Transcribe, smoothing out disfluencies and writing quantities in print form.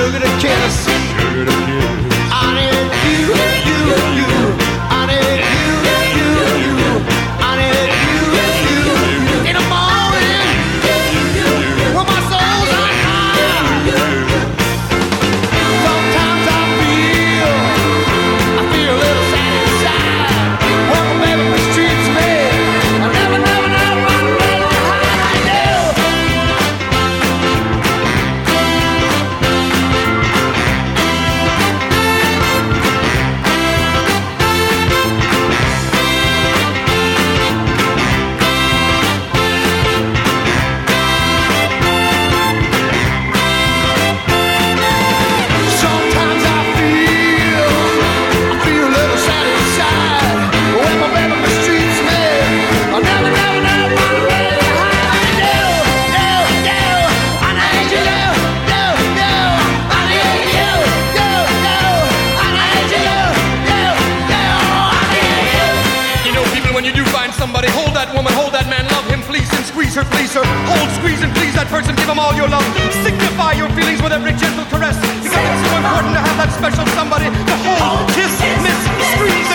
sugar to kiss. I need you, you, you. I need you, you, you. I need you, you, you. In the morning, when my soul's on high. Sometimes I feel a little sad inside. When my baby mistreats me, I never run away like I do. Sometimes I feel a little sad inside. When my baby mistreats me, I never run away like I do. I need you, I need you, I need you, I need you. You know, people, when you do find somebody, hold that woman, hold that man, love him, please him, squeeze her, please her. Hold, squeeze, and please that person, give him all your love. Signify your feelings with every gentle caress, because it's so important to have that special somebody to hold, kiss, miss, squeeze,